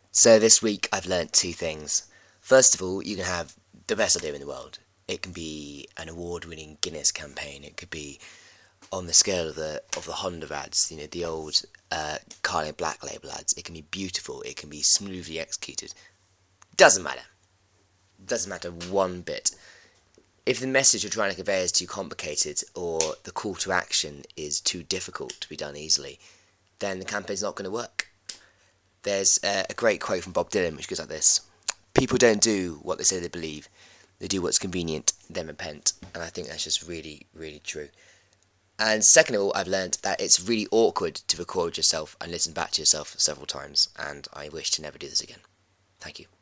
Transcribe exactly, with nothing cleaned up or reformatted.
So this week I've learnt two things. First of all, you can have the best idea in the world. It can be an award-winning Guinness campaign. It could be on the scale of the of the Honda ads, you know, the old uh, Carling Black Label ads. It can be beautiful. It can be smoothly executed. Doesn't matter. Doesn't matter one bit. If the message you're trying to convey is too complicated, or the call to action is too difficult to be done easily, then the campaign's not going to work. There's uh, a great quote from Bob Dylan which goes like this: "People don't do what they say they believe, they do what's convenient, then repent." And I think that's just really, really true. And second of all, I've learned that it's really awkward to record yourself and listen back to yourself several times, and I wish to never do this again. Thank you.